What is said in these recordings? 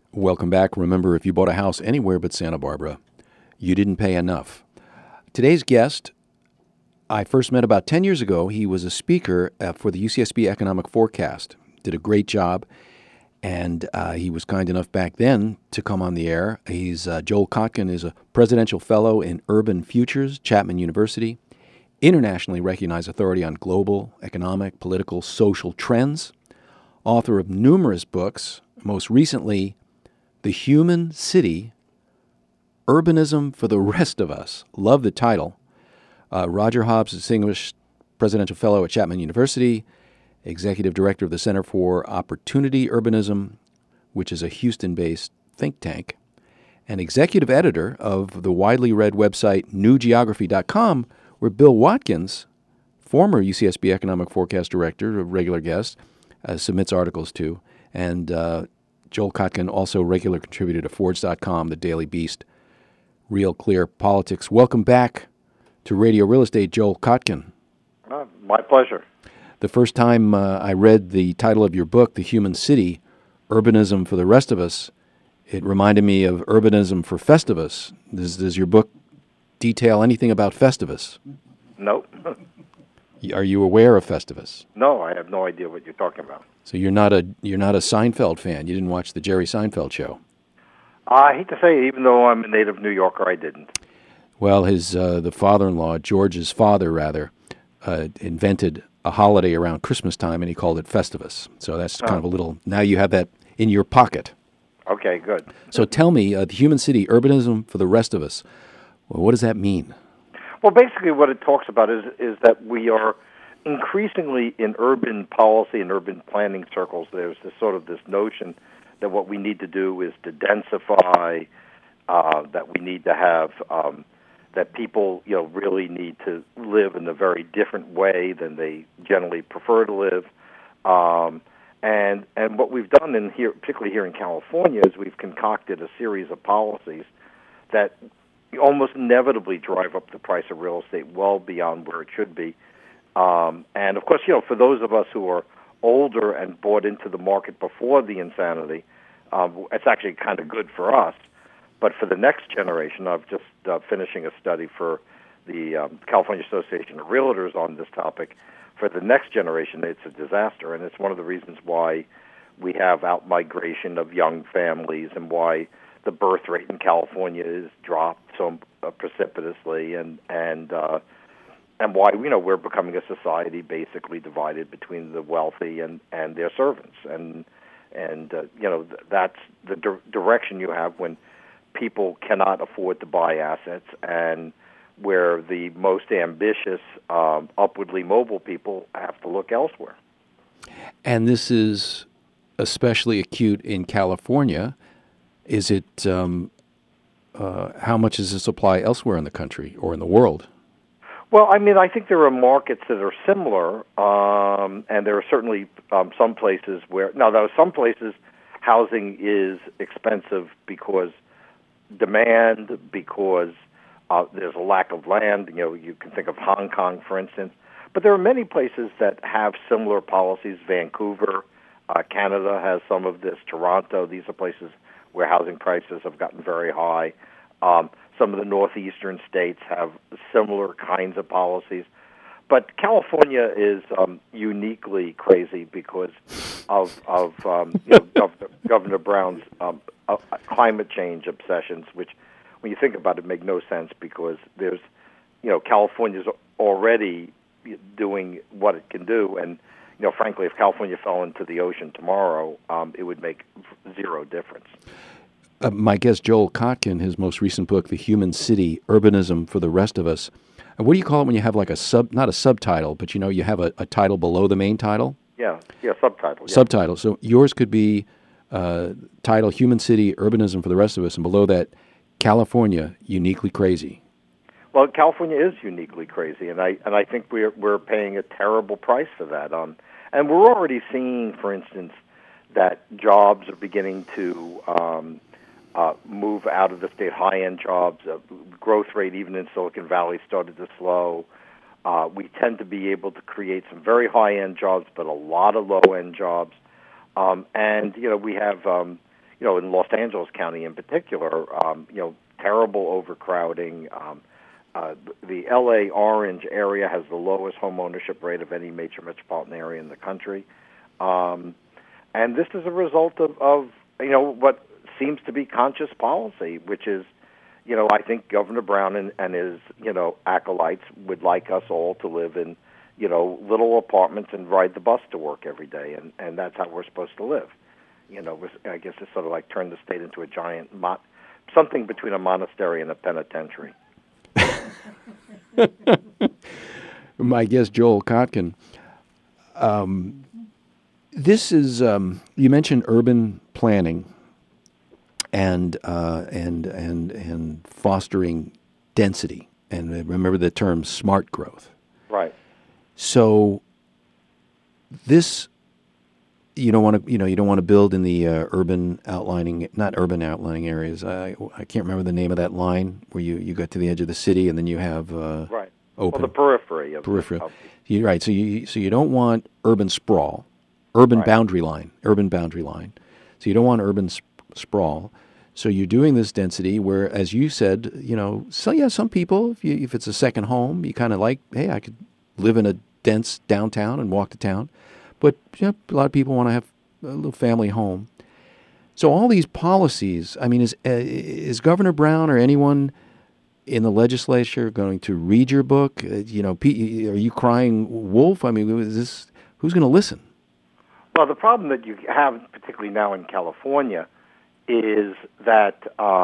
Welcome back. Remember, if you bought a house anywhere but Santa Barbara, you didn't pay enough. Today's guest, I first met about 10 years ago. He was a speaker for the UCSB Economic Forecast. Did a great job, and he was kind enough back then to come on the air. He's Joel Kotkin is a presidential fellow in Urban Futures, Chapman University, internationally recognized authority on global, economic, political, social trends, author of numerous books, most recently, The Human City, Urbanism for the Rest of Us. Love the title. Roger Hobbs, Distinguished Presidential Fellow at Chapman University, Executive Director of the Center for Opportunity Urbanism, which is a Houston-based think tank, and Executive Editor of the widely read website newgeography.com, where Bill Watkins, former UCSB Economic Forecast Director, a regular guest, submits articles to, and Joel Kotkin, also regular contributor to Forge.com, The Daily Beast, Real Clear Politics. Welcome back to Radio Real Estate, Joel Kotkin. My pleasure. The first time I read the title of your book, The Human City, Urbanism for the Rest of Us, it reminded me of Urbanism for Festivus. Does your book detail anything about Festivus? No. Are you aware of Festivus? No, I have no idea what you're talking about. So you're not a Seinfeld fan. You didn't watch the Jerry Seinfeld show. I hate to say it, even though I'm a native New Yorker, I didn't. Well, the father-in-law, George's father, rather, invented a holiday around Christmas time, and he called it Festivus. So that's kind of a little. Now you have that in your pocket. Okay, good. So tell me, the Human City, Urbanism for the Rest of Us. Well, what does that mean? Well, basically, what it talks about is that we are increasingly in urban policy and urban planning circles. There's this notion that what we need to do is to densify, that we need to have, that people really need to live in a very different way than they generally prefer to live. And what we've done particularly here in California, is we've concocted a series of policies that almost inevitably drive up the price of real estate well beyond where it should be. And of course, for those of us who are older and bought into the market before the insanity, it's actually kind of good for us. But for the next generation, I'm just finishing a study for the California Association of Realtors on this topic. For the next generation, it's a disaster, and it's one of the reasons why we have out-migration of young families and why the birth rate in California is dropped so precipitously, and why we're becoming a society basically divided between the wealthy and their servants, and that's the direction you have when people cannot afford to buy assets, and where the most ambitious, upwardly mobile people have to look elsewhere. And this is especially acute in California. Is it, how much is the supply elsewhere in the country or in the world? Well, I think there are markets that are similar, and there are certainly some places where, there are some places housing is expensive because demand, because there's a lack of land. You can think of Hong Kong, for instance. But there are many places that have similar policies. Vancouver, Canada has some of this. Toronto, these are places where housing prices have gotten very high. Some of the northeastern states have similar kinds of policies. But California is uniquely crazy because of Governor Brown's climate change obsessions, which, when you think about it, make no sense because there's, California's already doing what it can do, and frankly, if California fell into the ocean tomorrow, it would make zero difference. My guest, Joel Kotkin, his most recent book, The Human City, Urbanism for the Rest of Us. What do you call it when you have like not a subtitle, but you have a title below the main title? Yeah, subtitle. Yeah. Subtitle. So yours could be title Human City, Urbanism for the Rest of Us, and below that, California, Uniquely Crazy. Well, California is uniquely crazy, and I think we're paying a terrible price for that. And we're already seeing, for instance, that jobs are beginning to move out of the state, high-end jobs. Growth rate, even in Silicon Valley, started to slow. We tend to be able to create some very high-end jobs, but a lot of low-end jobs. And we have in Los Angeles County in particular, terrible overcrowding. The L.A. Orange area has the lowest home ownership rate of any major metropolitan area in the country. And this is a result of what seems to be conscious policy, which is, I think Governor Brown and his, acolytes would like us all to live in, little apartments and ride the bus to work every day, and that's how we're supposed to live. I guess it's sort of like turn the state into a giant, something between a monastery and a penitentiary. My guest, Joel Kotkin. This is you mentioned urban planning and fostering density, and remember the term smart growth. Right. So this you don't want to build in the not urban outlining areas. I can't remember the name of that line where you got to the edge of the city and then you have right. Open. Well, the periphery of periphery. Right. So you don't want urban sprawl, urban boundary line. So you don't want urban sprawl. So you're doing this density where, as you said, some people, if it's a second home, you kind of like, hey, I could live in a dense downtown and walk to town. But a lot of people want to have a little family home. So all these policies, I mean, is Governor Brown or anyone in the legislature going to read your book? Are you crying wolf? I mean, who's going to listen? Well, the problem that you have, particularly now in California, is that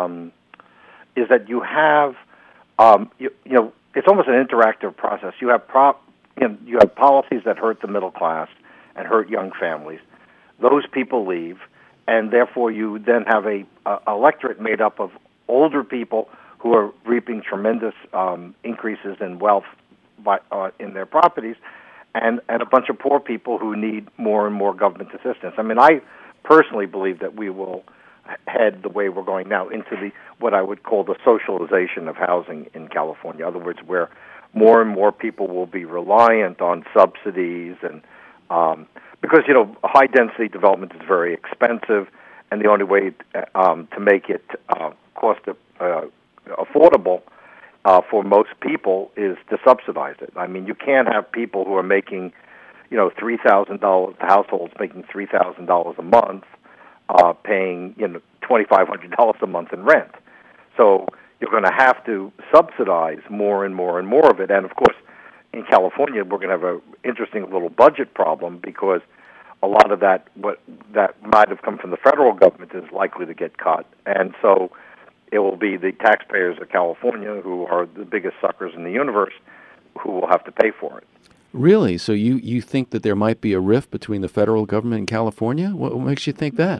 you have it's almost an interactive process. You have you have policies that hurt the middle class and hurt young families. Those people leave, and therefore you then have a electorate made up of older people who are reaping tremendous increases in wealth in their properties, and a bunch of poor people who need more and more government assistance. I mean, I personally believe that we will head the way we're going now into what I would call the socialization of housing in California. In other words, where more and more people will be reliant on subsidies and because high density development is very expensive, and the only way to make it cost affordable for most people is to subsidize it. I mean, you can't have people who are making $3,000 households making $3,000 a month paying $2,500 a month in rent. So you're going to have to subsidize more and more and more of it. And of course, in California, we're going to have an interesting little budget problem because a lot of that might have come from the federal government is likely to get cut. And so it will be the taxpayers of California, who are the biggest suckers in the universe, who will have to pay for it. Really? So you think that there might be a rift between the federal government and California? What makes you think that?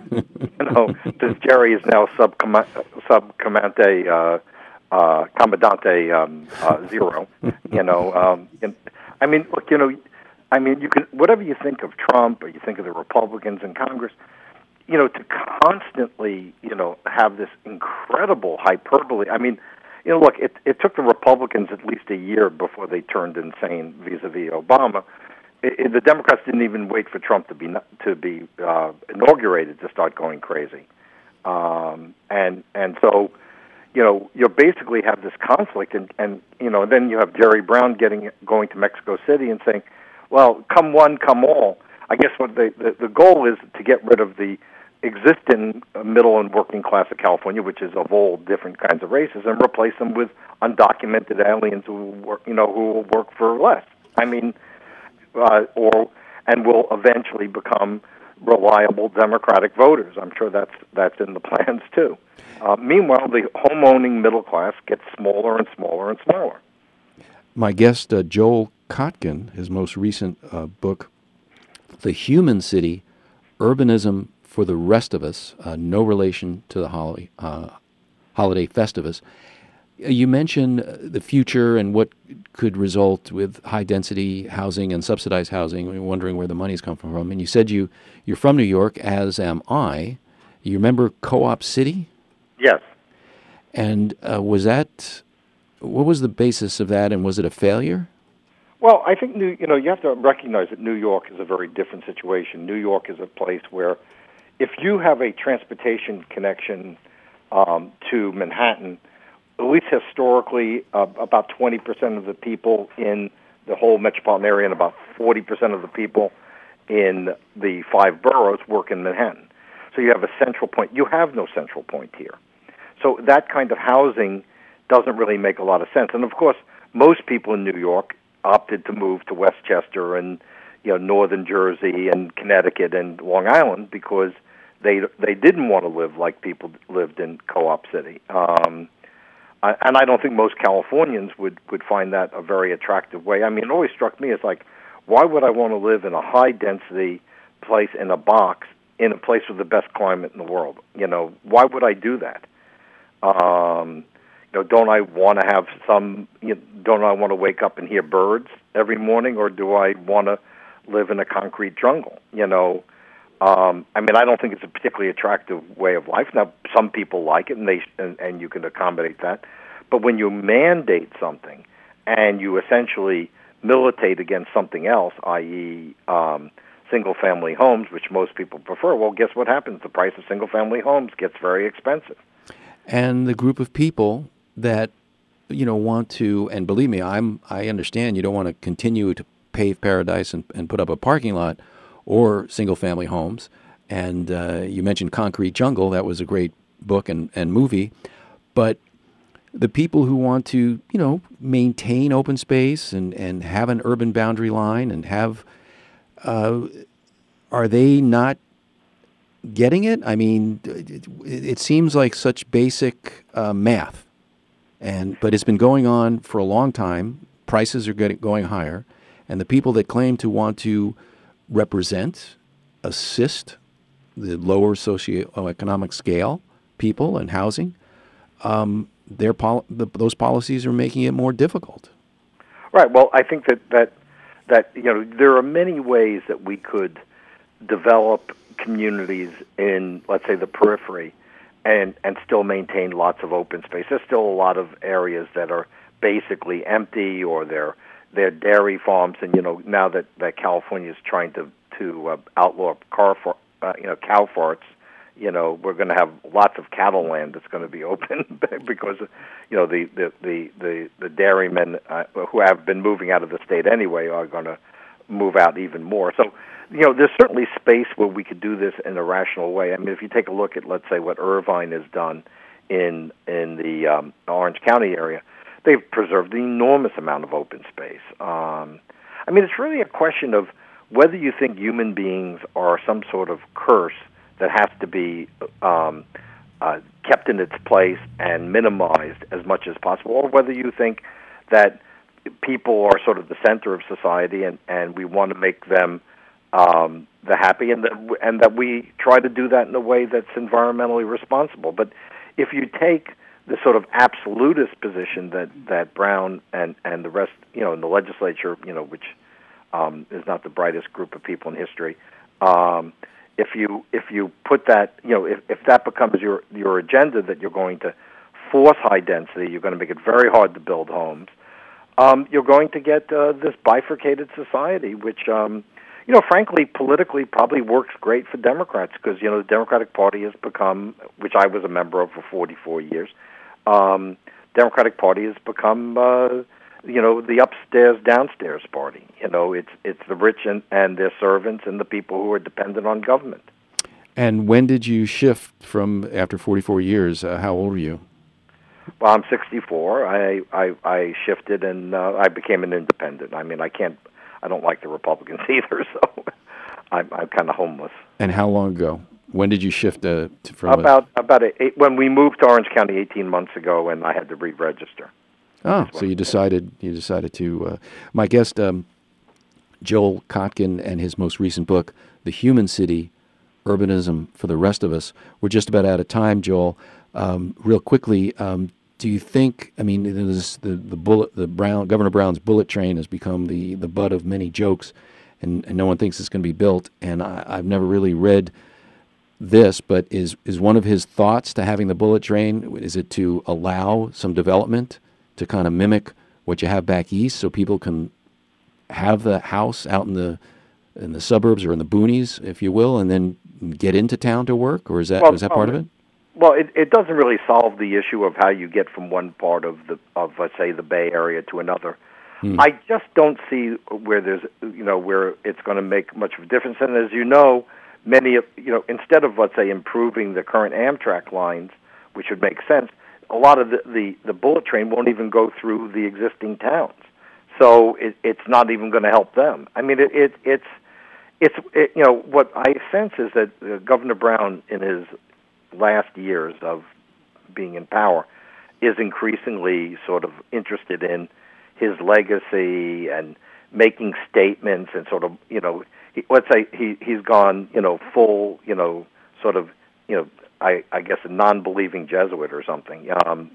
Since Jerry is now Commandante Zero, I mean, look, you can, whatever you think of Trump or you think of the Republicans in Congress, to constantly, have this incredible hyperbole. I mean, look, it took the Republicans at least a year before they turned insane vis-a-vis Obama. The Democrats didn't even wait for Trump to be inaugurated to start going crazy, and so you basically have this conflict, and then you have Jerry Brown going to Mexico City and saying, well, come one, come all. I guess what the goal is to get rid of the existing middle and working class of California, which is of all different kinds of races, and replace them with undocumented aliens who work, who will work for less. I mean, and will eventually become reliable Democratic voters. I'm sure that's in the plans too. Meanwhile, the home-owning middle class gets smaller and smaller and smaller. My guest, Joel Kotkin, his most recent book, The Human City, Urbanism for the Rest of Us, no relation to the holiday Festivus. You mentioned the future and what could result with high-density housing and subsidized housing. We're wondering where the money's come from. And you said you're from New York, as am I. You remember Co-op City? Yes. And what was the basis of that, and was it a failure? Well, I think you have to recognize that New York is a very different situation. New York is a place where if you have a transportation connection to Manhattan, at least historically, about 20% of the people in the whole metropolitan area and about 40% of the people in the 5 boroughs work in Manhattan. So you have a central point. You have no central point here. So that kind of housing doesn't really make a lot of sense. And, of course, most people in New York opted to move to Westchester and northern Jersey and Connecticut and Long Island because they didn't want to live like people lived in Co-op City. And I don't think most Californians would find that a very attractive way. I mean, it always struck me as like, why would I want to live in a high-density place in a box in a place with the best climate in the world? Why would I do that? Don't I want to have don't I want to wake up and hear birds every morning, or do I want to live in a concrete jungle? I mean, I don't think it's a particularly attractive way of life. Now, some people like it, and you can accommodate that. But when you mandate something and you essentially militate against something else, i.e., single-family homes, which most people prefer, well, guess what happens? The price of single-family homes gets very expensive. And the group of people that want to, and believe me, I understand you don't want to continue to pave paradise and put up a parking lot or single-family homes. And you mentioned Concrete Jungle. That was a great book and movie. But the people who want to, maintain open space and have an urban boundary line and have, are they not getting it? I mean, it seems like such basic math, but it's been going on for a long time. Prices are going higher, and the people that claim to want to represent, assist the lower socioeconomic scale people and housing, those policies are making it more difficult. Right. Well, I think that there are many ways that we could develop communities in, let's say, the periphery and still maintain lots of open space. There's still a lot of areas that are basically empty, or they're dairy farms. And now that California is trying to outlaw cow farts, we're going to have lots of cattle land that's going to be open because the dairymen who have been moving out of the state anyway are going to move out even more. So there's certainly space where we could do this in a rational way. I mean, if you take a look at, let's say, what Irvine has done in the Orange County area, they've preserved an enormous amount of open space. I mean, it's really a question of whether you think human beings are some sort of curse that has to be kept in its place and minimized as much as possible, or whether you think that people are sort of the center of society and we want to make them the happy, and that we try to do that in a way that's environmentally responsible. But if you take the sort of absolutist position that Brown and the rest, in the legislature, which is not the brightest group of people in history, if you put that, if that becomes your agenda, that you're going to force high density, you're going to make it very hard to build homes, you're going to get this bifurcated society, which frankly, politically probably works great for Democrats, because, the Democratic Party has become, which I was a member of for 44 years, Democratic Party has become, the upstairs, downstairs party. It's the rich and their servants and the people who are dependent on government. And when did you shift from, after 44 years, how old were you? Well, I'm 64. I shifted and I became an independent. I mean, I don't like the Republicans either, so I'm kind of homeless. And how long ago? When did you shift from when we moved to Orange County 18 months ago, and I had to re-register. Oh, so you decided to. My guest, Joel Kotkin, and his most recent book, The Human City: Urbanism for the Rest of Us. We're just about out of time, Joel. Real quickly, do you think? I mean, Governor Brown's bullet train has become the butt of many jokes, and no one thinks it's going to be built. And I've never really read this, but is one of his thoughts to having the bullet train? Is it to allow some development to kind of mimic what you have back east, so people can have the house out in the in the suburbs or in the boonies, if you will, and then get into town to work? Or is that part of it? Well, it doesn't really solve the issue of how you get from one part of let's say the Bay Area to another. I just don't see where where it's going to make much of a difference. And as you know, instead of, let's say, improving the current Amtrak lines, which would make sense, a lot of the bullet train won't even go through the existing towns. So it's not even going to help them. I mean, what I sense is that Governor Brown, in his last years of being in power, is increasingly sort of interested in his legacy and making statements and sort of, let's say he's gone, full, sort of, I guess a non-believing Jesuit or something.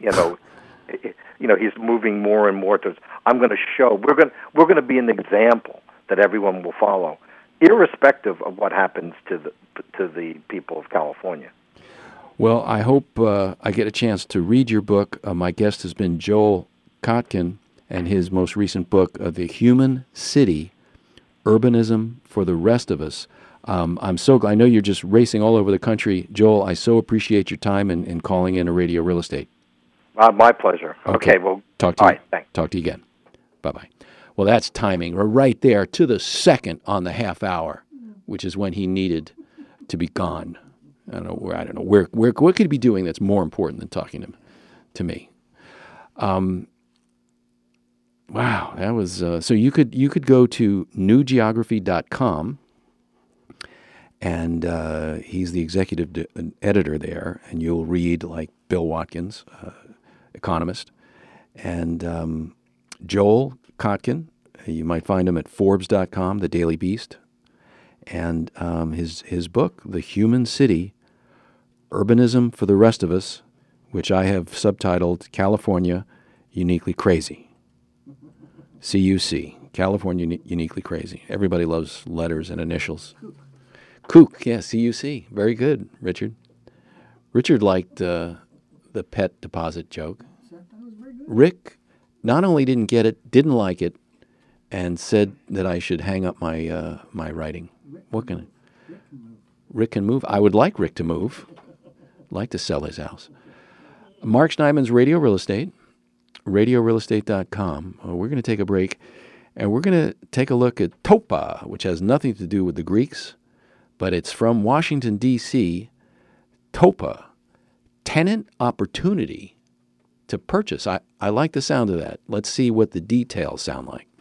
He's moving more and more towards, I'm going to show, we're going to be an example that everyone will follow, irrespective of what happens to the people of California. Well, I hope I get a chance to read your book. My guest has been Joel Kotkin, and his most recent book, The Human City, Urbanism for the Rest of Us. I'm so glad. I know you're just racing all over the country. Joel, I so appreciate your time in calling in a Radio Real Estate. My pleasure. Okay, well, talk to you. Right, thanks. Talk to you again. Bye-bye. Well, that's timing. We're right there to the second on the half hour, which is when he needed to be gone. I don't know where what could he be doing that's more important than talking to me. Wow, that was so you could go to newgeography.com, and he's the executive editor there, and you'll read like Bill Watkins, economist, and Joel Kotkin. You might find him at Forbes.com, The Daily Beast, and his book, The Human City, Urbanism for the Rest of Us, which I have subtitled California Uniquely Crazy. CUC, California Uniquely Crazy. Everybody loves letters and initials. Kook, yeah, CUC. Very good, Richard. Richard liked the pet deposit joke. Rick not only didn't get it, didn't like it, and said that I should hang up my my writing. What can I? Rick can move. I would like Rick to move. Like to sell his house. Mark Schneidman's Radio Real Estate, radiorealestate.com. We're going to take a break, and we're going to take a look at TOPA, which has nothing to do with the Greeks, but it's from Washington, D.C. TOPA, tenant opportunity to purchase. I like the sound of that. Let's see what the details sound like.